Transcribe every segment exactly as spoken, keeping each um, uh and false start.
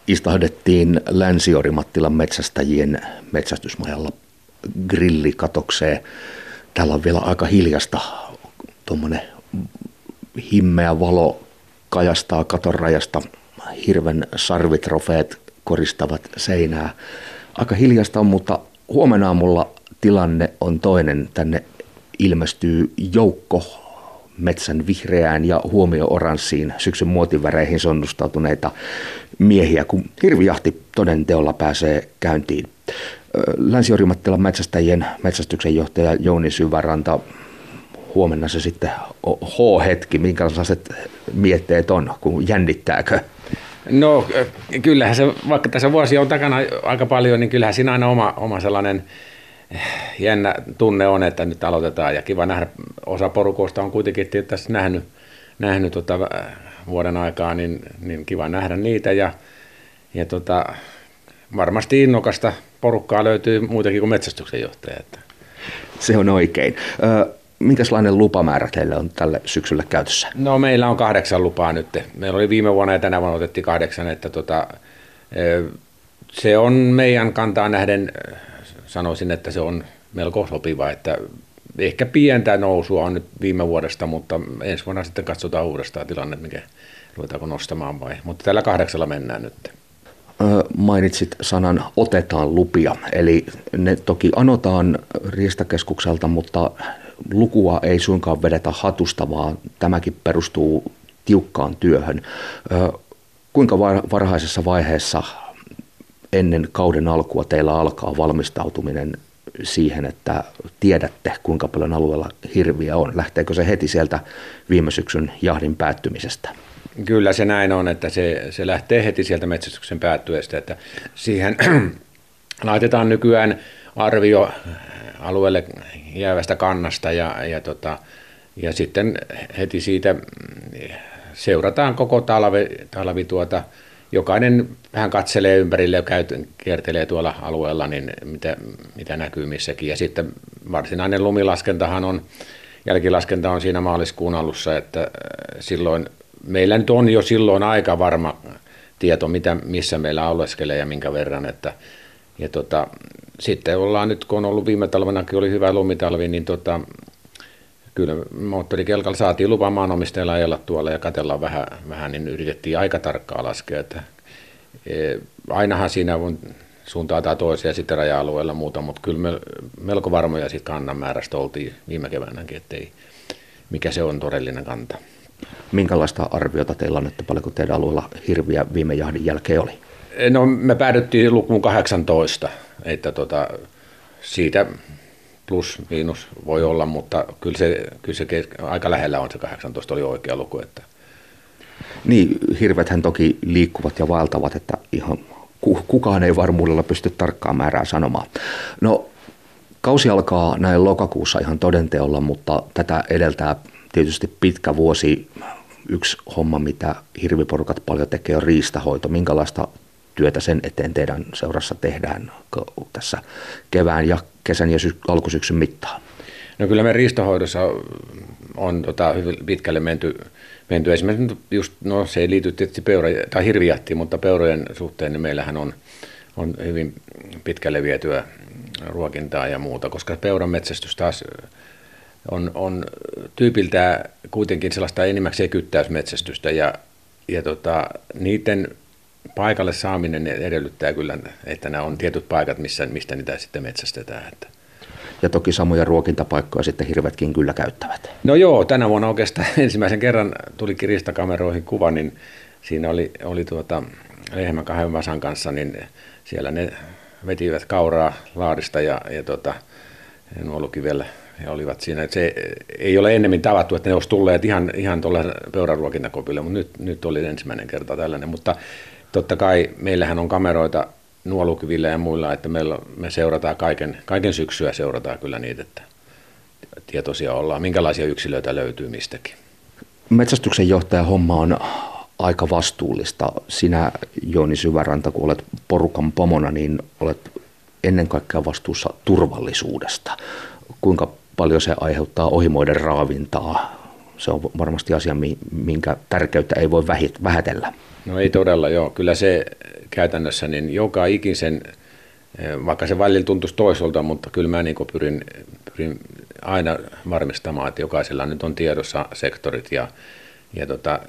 istahdettiin Länsi-Orimattilan metsästäjien metsästysmajalla grillikatokseen. Täällä on vielä aika hiljasta. Tuommoinen himmeä valo kajastaa katon rajasta. Hirven sarvitrofeet koristavat seinää. Aika hiljasta on, mutta huomenna aamulla tilanne on toinen. Tänne ilmestyy joukko metsän vihreään ja huomio-oranssiin syksyn muotiväreihin sonnustautuneita miehiä, kun hirvijahti toden teolla pääsee käyntiin. Länsi-Orimattilan metsästäjien metsästyksen johtaja Jouni Syväranta, huomenna se sitten H-hetki, minkälaiset mietteet on, kun jännittääkö? No kyllähän se, vaikka tässä vuosia on takana aika paljon, niin kyllähän siinä aina oma, oma sellainen jännä tunne on, että nyt aloitetaan ja kiva nähdä, osa porukoista on kuitenkin tässä nähnyt, nähnyt tota vuoden aikaa, niin, niin kiva nähdä niitä ja, ja tota, varmasti innokasta porukkaa löytyy muutenkin kuin metsästyksen johtaja. Se on oikein. Minkälainen lupamäärä teille on tälle syksyllä käytössä? No meillä on kahdeksan lupaa nyt. Meillä oli viime vuonna ja tänä vuonna otettiin kahdeksan, että tota, se on meidän kantaa nähden, sanoisin, että se on melko sopiva, että ehkä pientä nousua on nyt viime vuodesta, mutta ensi vuonna sitten katsotaan uudestaan tilanne, mikä ruvetaanko nostamaan vai, mutta tällä kahdeksalla mennään nyt. Mainitsit sanan otetaan lupia, eli ne toki anotaan Riistakeskukselta, mutta lukua ei suinkaan vedetä hatusta, vaan tämäkin perustuu tiukkaan työhön. Kuinka varhaisessa vaiheessa ennen kauden alkua teillä alkaa valmistautuminen siihen, että tiedätte, kuinka paljon alueella hirviä on? Lähteekö se heti sieltä viime syksyn jahdin päättymisestä? Kyllä se näin on, että se, se lähtee heti sieltä metsästyksen päättyessä, että siihen laitetaan nykyään arvio alueelle jäävästä kannasta ja, ja, tota, ja sitten heti siitä seurataan koko talvi, talvi tuota, jokainen vähän katselee ympärille ja käy, kiertelee tuolla alueella, niin mitä, mitä näkyy missäkin. Ja sitten varsinainen lumilaskentahan on, jälkilaskenta on siinä maaliskuun alussa, että silloin meillä nyt on jo silloin aika varma tieto, mitä, missä meillä oleskelee ja minkä verran. Että, ja tota, sitten ollaan nyt, kun on ollut viime talvenakin oli hyvä lumitalvi, niin tota, kyllä moottorikelkalla saatiin lupa maanomistajalla ajella tuolla ja katsellaan vähän, vähän, niin yritettiin aika tarkkaa laskea. Että, e, ainahan siinä on suuntaan tai toiseen ja sitten raja-alueella muuta, mutta kyllä me melko varmoja siitä kannan määrästä oltiin viime keväänäkin, ettei mikä se on todellinen kanta. Minkälaista arviota teillä on, että paljonko teidän alueella hirviä viime jahdin jälkeen oli? No me päädyttiin lukuun kahdeksantoista, että tota, siitä plus miinus voi olla, mutta kyllä se, kyllä se aika lähellä on se kahdeksantoista, oli oikea luku. Että. Niin, hirvethän toki liikkuvat ja vaeltavat, että ihan kukaan ei varmuudella pysty tarkkaan määrää sanomaan. No, kausi alkaa näin lokakuussa ihan todenteolla, mutta tätä edeltää tietysti pitkä vuosi. Yksi homma, mitä hirviporukat paljon tekee, on riistahoito. Minkälaista työtä sen eteen teidän seurassa tehdään tässä kevään ja kesän ja sy- alkusyksyn mittaan? No kyllä me riistahoidossa on tota, hyvin pitkälle menty, menty. Esimerkiksi just, no se ei liity tietysti peura- tai hirvijahtiin, mutta peurojen suhteen niin meillähän on, on hyvin pitkälle vietyä ruokintaa ja muuta, koska peuran metsästys taas on, on tyypiltään kuitenkin sellaista enimmäkseen kyttäysmetsästystä ja, ja tota, niiden paikalle saaminen edellyttää kyllä, että nämä on tietyt paikat, missä, mistä niitä sitten metsästetään. Että. Ja toki samoja ruokintapaikkoja sitten hirvetkin kyllä käyttävät. No joo, tänä vuonna oikeastaan ensimmäisen kerran tuli ristakameroihin kuva, niin siinä oli, oli tuota, lehmän kahden vasan kanssa, niin siellä ne vetivät kauraa laarista ja, ja tota, nuolukivellä he olivat siinä. Et se ei ole ennemmin tavattu, että ne olisi tulleet ihan, ihan tuolla peuraruokintakopille, mutta nyt, nyt oli ensimmäinen kerta tällainen. Mutta totta kai meillähän on kameroita nuolukivillä ja muilla, että meillä, me seurataan kaiken, kaiken syksyä seurataan kyllä niitä, että tietoisia ollaan, minkälaisia yksilöitä löytyy mistäkin. Metsästyksen johtajan homma on aika vastuullista. Sinä, Jouni Syväranta, kun olet porukan pomona, niin olet ennen kaikkea vastuussa turvallisuudesta. Kuinka paljon se aiheuttaa ohimoiden raavintaa se on varmasti asia, minkä tärkeyttä ei voi vähätellä. No ei todella, joo. Kyllä se käytännössä niin joka ikisen, vaikka se välillä tuntuisi toiselta, mutta kyllä mä niin pyrin, pyrin aina varmistamaan, että jokaisella nyt on tiedossa sektorit ja, ja, tota,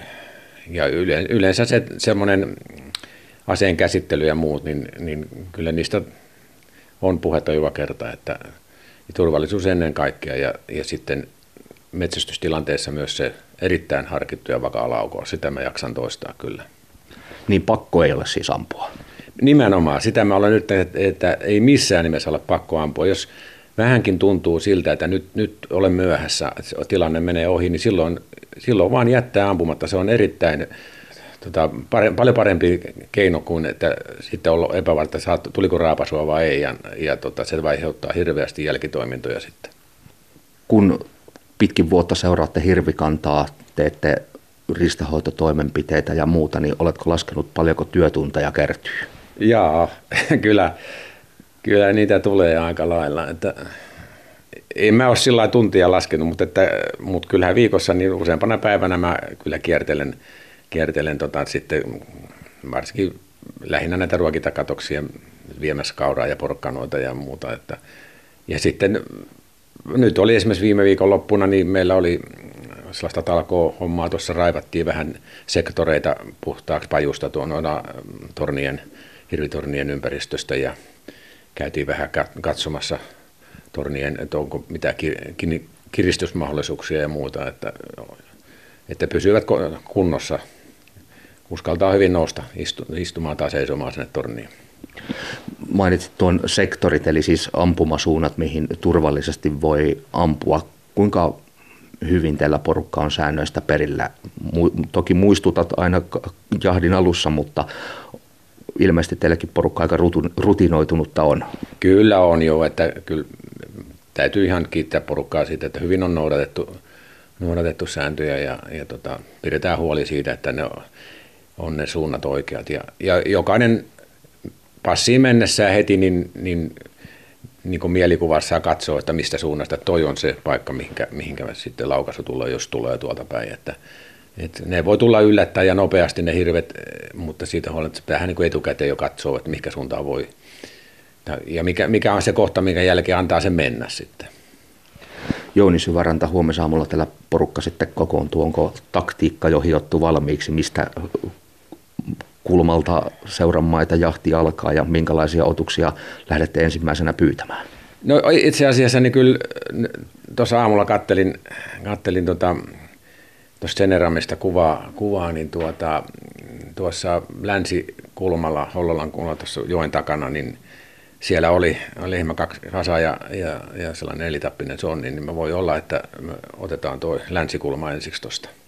ja yleensä se semmoinen aseen käsittely ja muut, niin, niin kyllä niistä on puhetta joka kerta, että turvallisuus ennen kaikkea ja, ja sitten metsästystilanteessa myös se erittäin harkittu ja vakaa laukaus, sitä mä jaksan toistaa kyllä. Niin pakko ei ole siis ampua? Nimenomaan, sitä mä olen nyt, että, että ei missään nimessä ole pakko ampua. Jos vähänkin tuntuu siltä, että nyt, nyt olen myöhässä, että tilanne menee ohi, niin silloin, silloin vaan jättää ampumatta. Se on erittäin, tota, pare, paljon parempi keino kuin, että sitten on epävarta, että tuliko raapasua vai ei, ja, ja tota, se aiheuttaa hirveästi jälkitoimintoja sitten. Kun pitkin vuotta seuraatte hirvikantaa, teette riistanhoitotoimenpiteitä ja muuta, niin oletko laskenut paljonko työtunteja kertyy? Jaa, kyllä, kyllä niitä tulee aika lailla. Että en mä ole sillä lailla tuntia laskenut, mutta, että, mutta kyllähän viikossa niin useampana päivänä mä kyllä kiertelen, kiertelen tota, sitten varsinkin lähinnä näitä ruokintakatoksia viemässä kauraa ja porkkanoita ja muuta. Että, ja sitten nyt oli esimerkiksi viime viikon loppuna, niin meillä oli sellaista talkoo-hommaa, tuossa raivattiin vähän sektoreita puhtaaksi pajusta tuona tornien, hirvitornien ympäristöstä ja käytiin vähän katsomassa tornien, että onko mitään kiristysmahdollisuuksia ja muuta, että, että pysyvät kunnossa. Uskaltaa hyvin nousta istumaan tai seisomaan sinne torniin. Mainitsit tuon sektorit, eli siis ampumasuunnat, mihin turvallisesti voi ampua. Kuinka hyvin teillä porukka on säännöistä perillä? Toki muistutat aina jahdin alussa, mutta ilmeisesti teilläkin porukka aika rutinoitunutta on. Kyllä on jo, että kyllä täytyy ihan kiittää porukkaa siitä, että hyvin on noudatettu, noudatettu sääntöjä ja, ja tota, pidetään huoli siitä, että ne on, on ne suunnat oikeat. Ja, ja jokainen passiin mennessään heti, niin, niin, niin kuin mielikuvassa katsoo, että mistä suunnasta toi on se paikka, mihinkä, mihinkä sitten laukaisu tulee, jos tulee tuolta päin. Että, että ne voi tulla yllättäen ja nopeasti ne hirvet, mutta siitä huolimatta pitää niin kuin etukäteen jo katsoa, että mihinkä suuntaan voi. Ja mikä, mikä on se kohta, minkä jälkeen antaa sen mennä sitten. Jouni Syväranta, huomisaamulla tällä porukka sitten kokoontuu. Onko taktiikka jo hiottu valmiiksi, mistä kulmalta seuranmaita jahti alkaa ja minkälaisia otuksia lähdette ensimmäisenä pyytämään? No itse asiassa niin kyllä tuossa aamulla kattelin, kattelin tuota, tuosta Seneramista kuvaa, kuvaa niin tuota, tuossa länsikulmalla, Hollolan kulmalla tuossa joen takana, niin siellä oli lehmä kaksi kasaa ja, ja, ja sellainen nelitappinen sonni, niin me voi olla, että me otetaan tuo länsikulma ensiksi tuosta.